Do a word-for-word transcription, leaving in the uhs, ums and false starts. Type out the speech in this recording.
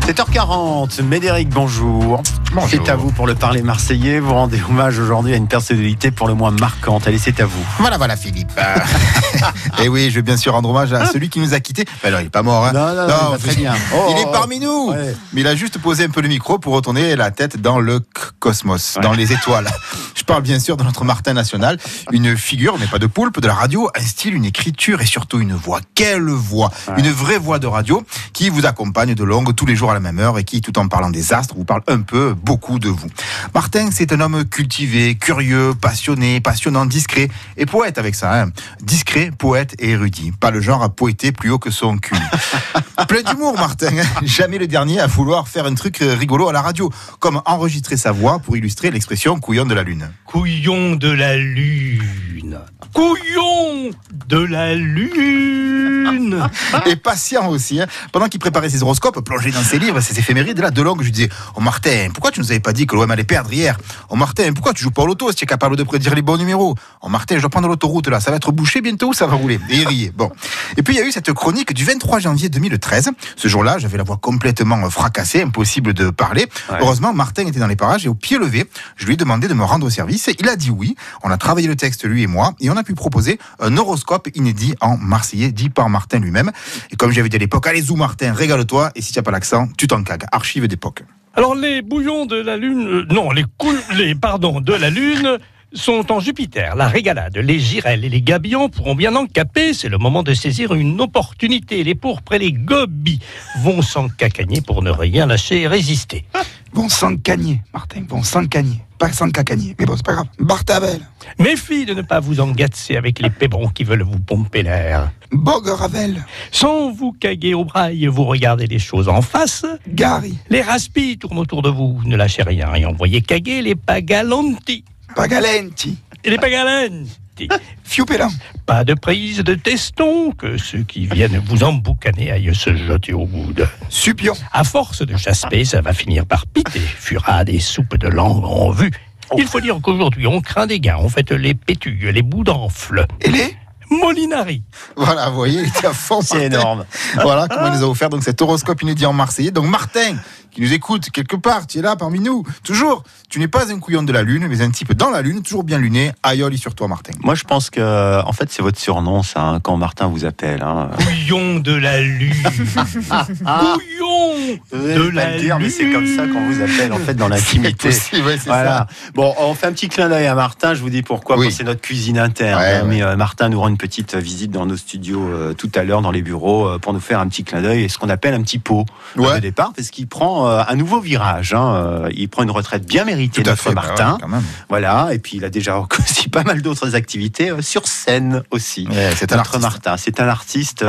sept heures quarante, Médéric, bonjour. Bonjour. C'est à vous pour le parler marseillais. Vous rendez hommage aujourd'hui à une personnalité pour le moins marquante. Allez, c'est à vous. Voilà, voilà, Philippe. Et oui, je vais bien sûr rendre hommage à celui qui nous a quittés. Ben non, il n'est pas mort. Hein. Non, non, non, non il va très bien. il Oh, est parmi nous. Ouais. Mais il a juste posé un peu le micro pour retourner la tête dans le c- cosmos, Ouais. dans les étoiles. Je parle bien sûr de notre Martin National, une figure, mais pas de poulpe, de la radio, un style, une écriture et surtout une voix. Quelle voix! Ouais. Une vraie voix de radio qui vous accompagne de longue tous les jours à la même heure et qui, tout en parlant des astres, vous parle un peu, beaucoup de vous. Martin, c'est un homme cultivé, curieux, passionné, passionnant, discret et poète avec ça. Hein. Discret, poète et érudit. Pas le genre à poéter plus haut que son cul. Plein d'humour, Martin. Jamais le dernier à vouloir faire un truc rigolo à la radio, comme enregistrer sa voix pour illustrer l'expression couillon de la lune. Couillon de la lune. Couillon de la lune. Et patient aussi, hein. Pendant qu'il préparait ses horoscopes, plongé dans ses livres, ses éphémérides, là, de longue, je lui disais, oh Martin, pourquoi tu nous avais pas dit que l'O M allait perdre hier? Oh Martin, pourquoi tu joues pas au loto si tu es capable de prédire les bons numéros? Oh Martin, je dois prendre l'autoroute là, ça va être bouché bientôt ou ça va rouler? Et il riait. Bon. Et puis il y a eu cette chronique du vingt-trois janvier deux mille treize. Ce jour-là, j'avais la voix complètement fracassée, impossible de parler. Ouais. Heureusement, Martin était dans les parages et au pied levé, je lui ai demandé de me rendre service. Il a dit oui. On a travaillé le texte, lui et moi, et on a pu proposer un horoscope inédit en marseillais, dit par Martin lui-même. Et comme j'avais dit à l'époque, allez zou Martin, régale-toi, et si tu n'as pas l'accent, tu t'en cagues. Archive d'époque. Alors les bouillons de la lune, euh, non, les couilles, les pardon de la lune sont en Jupiter. La régalade, les girelles et les gabillons pourront bien en caper. C'est le moment de saisir une opportunité. Les pourpres et les gobies vont s'encacagner pour ne rien lâcher et résister. Vont s'encagner, Martin, vont s'encagner. Pas s'encacagner, mais bon, c'est pas grave. Bartabel, Méfie de ne pas vous engatzer avec les pébrons qui veulent vous pomper l'air. Bogue-Ravel, Sans vous caguer au braille, vous regardez les choses en face. Gary, Les raspis tournent autour de vous. Ne lâchez rien et envoyez caguer les pagalanti. Pagalenti, Et les pagalanti. Fiupelin, Pas de prise de teston, que ceux qui viennent vous emboucaner aillent se jeter au coude. Supion, À force de chasper, ça va finir par piter. Furade et soupe de langue en vue. Il faut dire qu'aujourd'hui, on craint des gains. On fait les pétues, les boudanfles. et les Molinari. Voilà, vous voyez, il était à fond. C'est Martin. énorme. Voilà comment il nous a offert donc cet horoscope inédit en marseillais. Donc Martin, qui nous écoute quelque part, tu es là parmi nous. Toujours, tu n'es pas un couillon de la lune, mais un type dans la lune, toujours bien luné. Aïoli sur toi, Martin. Moi, je pense que, en fait, c'est votre surnom, ça, hein, quand Martin vous appelle. Hein. Couillon de la lune. Couillon Vous allez de pas la le dire, mais c'est comme ça qu'on vous appelle, en fait, dans l'intimité. C'est possible, ouais, c'est Voilà. Bon, on fait un petit clin d'œil à Martin. Je vous dis pourquoi. Oui. Parce que c'est notre cuisine interne. Ouais, hein, ouais. Mais euh, Martin nous rend une petite visite dans nos studios euh, tout à l'heure, dans les bureaux, euh, pour nous faire un petit clin d'œil et ce qu'on appelle un petit pot Ouais. de départ, parce qu'il prend euh, un nouveau virage. Hein, euh, il prend une retraite bien méritée, Tout à notre fait, bah Martin. ouais, quand même. Voilà. Et puis il a déjà aussi pas mal d'autres activités euh, sur scène aussi. Ouais, c'est un Notre artiste. Martin, c'est un artiste.